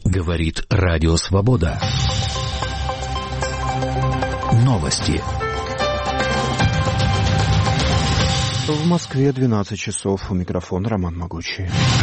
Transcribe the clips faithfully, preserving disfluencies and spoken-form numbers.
Говорит Радио Свобода. Новости. В Москве двенадцать часов. У микрофона Роман Могучий.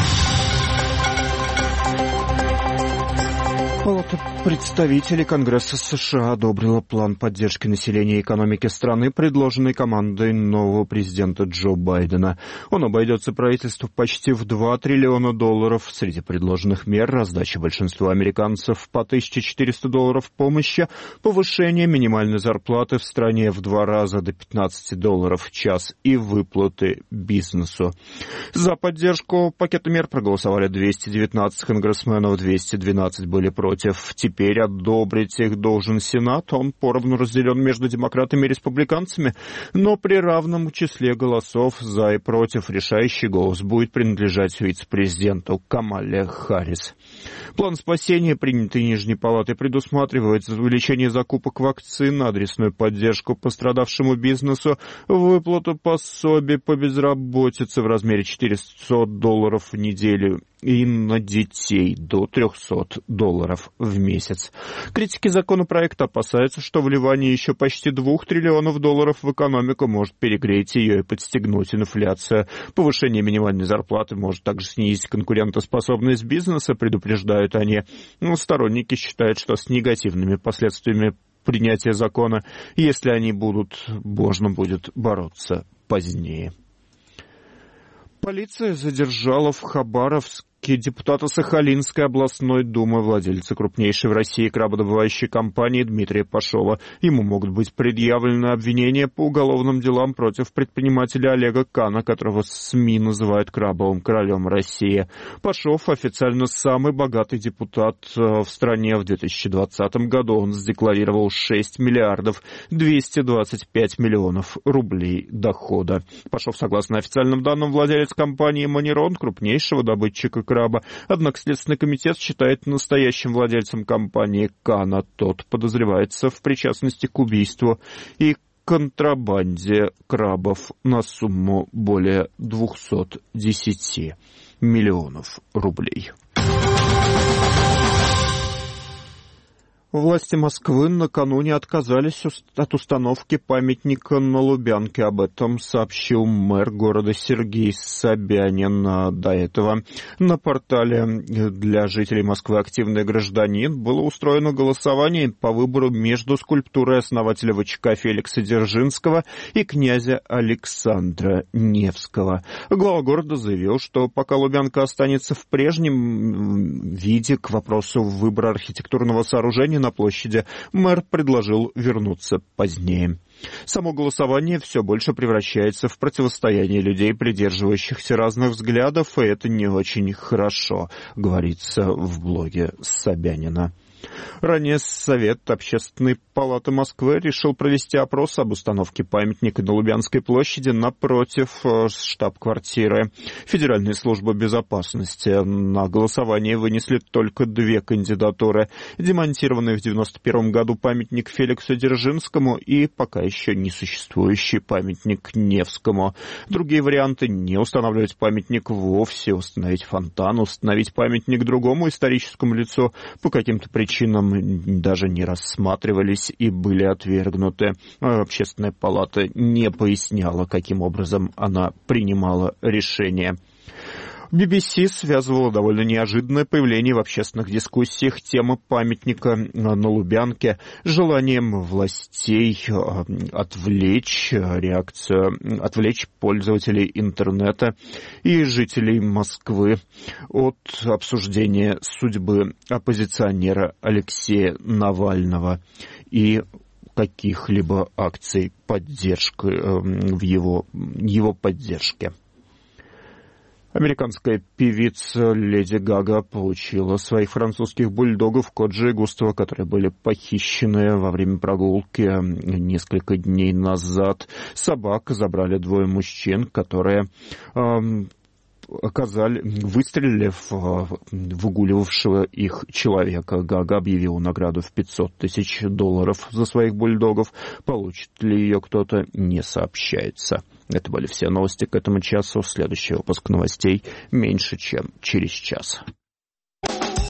Палата представителей Конгресса США одобрила план поддержки населения и экономики страны, предложенный командой нового президента Джо Байдена. Он обойдется правительству почти в два триллиона долларов. Среди предложенных мер раздача большинству американцев по тысяча четыреста долларов помощи, повышение минимальной зарплаты в стране в два раза до пятнадцать долларов в час и выплаты бизнесу. За поддержку пакета мер проголосовали двести девятнадцать конгрессменов, двести двенадцать были против. Теперь одобрить их должен Сенат. Он поровну разделен между демократами и республиканцами, но при равном числе голосов за и против решающий голос будет принадлежать вице-президенту Камале Харрис. План спасения, принятый Нижней Палатой, предусматривает увеличение закупок вакцин, адресную поддержку пострадавшему бизнесу, выплату пособий по безработице в размере четыреста долларов в неделю и на детей до триста долларов в месяц. Критики законопроекта опасаются, что вливание еще почти двух триллионов долларов в экономику может перегреть ее и подстегнуть инфляцию. Повышение минимальной зарплаты может также снизить конкурентоспособность бизнеса, предупреждают они. Но сторонники считают, что с негативными последствиями принятия закона, если они будут, можно будет бороться позднее. Полиция задержала в Хабаровске депутата Сахалинской областной думы, владельца крупнейшей в России крабодобывающей компании Дмитрия Пашова. Ему могут быть предъявлены обвинения по уголовным делам против предпринимателя Олега Кана, которого СМИ называют крабовым королем России. Пашов официально самый богатый депутат в стране. В две тысячи двадцатом году он задекларировал шесть миллиардов двести двадцать пять миллионов рублей дохода. Пашов, согласно официальным данным, владелец компании «Манерон», крупнейшего добытчика краба. Однако Следственный комитет считает настоящим владельцем компании Кана. Тот подозревается в причастности к убийству и контрабанде крабов на сумму более двухсот десяти миллионов рублей. Власти Москвы накануне отказались от установки памятника на Лубянке. Об этом сообщил мэр города Сергей Собянин. До этого на портале для жителей Москвы «Активный гражданин» было устроено голосование по выбору между скульптурой основателя ВЧК Феликса Дзержинского и князя Александра Невского. Глава города заявил, что пока Лубянка останется в прежнем виде, к вопросу выбора архитектурного сооружения на площади мэр предложил вернуться позднее. Само голосование все больше превращается в противостояние людей, придерживающихся разных взглядов, и это не очень хорошо, говорится в блоге Собянина. Ранее Совет Общественной палаты Москвы решил провести опрос об установке памятника на Лубянской площади напротив штаб-квартиры Федеральной службы безопасности. На голосование вынесли только две кандидатуры: демонтированный в девяносто первом году памятник Феликсу Дзержинскому и пока еще не существующий памятник Невскому. Другие варианты — не устанавливать памятник вовсе, установить фонтан, установить памятник другому историческому лицу по каким-то причинам даже не рассматривались и были отвергнуты. Общественная палата не поясняла, каким образом она принимала решение. би би си связывала довольно неожиданное появление в общественных дискуссиях темы памятника на Лубянке желанием властей отвлечь реакцию, отвлечь пользователей интернета и жителей Москвы от обсуждения судьбы оппозиционера Алексея Навального и каких-либо акций поддержки в его, его поддержке. Американская певица Леди Гага получила своих французских бульдогов Коджи и Густава, которые были похищены во время прогулки несколько дней назад. Собак забрали двое мужчин, которые эм, оказали, выстрелили в выгуливавшего их человека. Гага объявила награду в пятьсот тысяч долларов за своих бульдогов. Получит ли ее кто-то, не сообщается. Это были все новости к этому часу. Следующий выпуск новостей меньше, чем через час.